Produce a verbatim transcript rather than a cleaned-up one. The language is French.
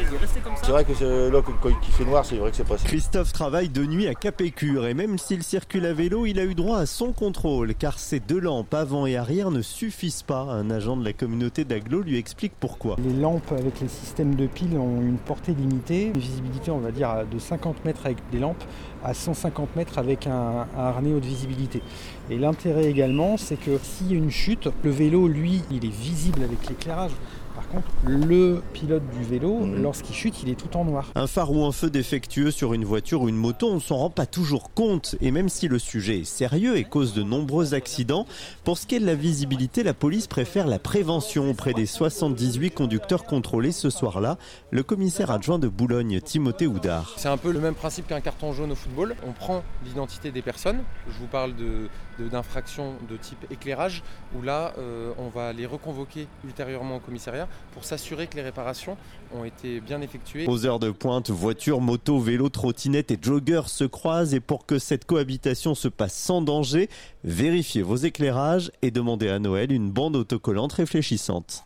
sécurisé, restez comme ça. C'est vrai que c'est, là, quand il fait noir, c'est vrai que c'est pas... Christophe travaille de nuit à Capécure et même s'il circule à vélo, il a eu droit à son contrôle car ces deux lampes avant et arrière ne suffisent pas. Un agent de la communauté d'Aglo lui explique pourquoi. Les lampes avec les systèmes de piles ont une portée limitée, une visibilité on va dire de cinquante mètres avec des lampes à cent cinquante mètres avec un, un harnais haute visibilité. Et l'intérêt également, c'est que s'il y a une chute, le vélo, lui, il est visible avec l'éclairage. Par contre, le pilote du vélo, mmh. lorsqu'il chute, il est tout en noir. Un phare ou un feu défectueux sur une voiture ou une moto, on ne s'en rend pas toujours compte. Et même si le sujet est sérieux et cause de nombreux accidents, pour ce qui est de la visibilité, la police préfère la prévention auprès des soixante-dix-huit conducteurs contrôlés ce soir-là. Le commissaire adjoint de Boulogne, Timothée Houdard. C'est un peu le même principe qu'un carton jaune au football. On prend l'identité des personnes. Je vous parle de, de, d'infractions de type éclairage, où là, euh, on va les reconvoquer ultérieurement au commissariat pour s'assurer que les réparations ont été bien effectuées. Aux heures de pointe, voitures, motos, vélos, trottinettes et joggers se croisent et pour que cette cohabitation se passe sans danger, vérifiez vos éclairages et demandez à Noël une bande autocollante réfléchissante.